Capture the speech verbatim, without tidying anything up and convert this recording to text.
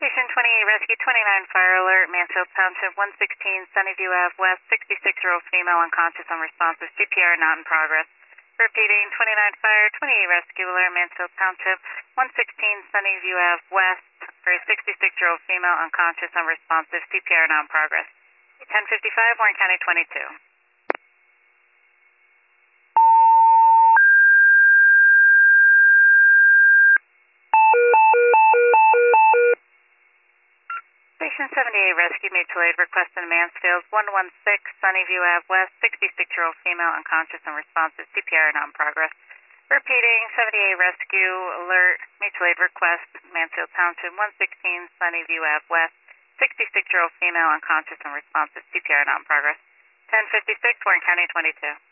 Station twenty-eight, Rescue twenty-nine, Fire Alert, Mansfield Township, one sixteen, Sunnyview Ave West, sixty-six-year-old female unconscious unresponsive, C P R not in progress. Repeating, twenty-nine Fire, twenty-eight Rescue Alert, Mansfield Township, one sixteen, Sunnyview Ave West, for a sixty-six-year-old female unconscious unresponsive, C P R not in progress. ten fifty-five, Warren County twenty-two. Station seventy-eight, Rescue Mutual Aid, request in Mansfield, one one six, Sunnyview Ave West, sixty-six-year-old female unconscious and responsive, C P R not in progress. Repeating, seventy-eight, Rescue Alert, Mutual Aid request, Mansfield Township, one sixteen, Sunnyview Ave West, sixty-six-year-old female unconscious and responsive, C P R not in progress. ten fifty-six, Warren County twenty-two.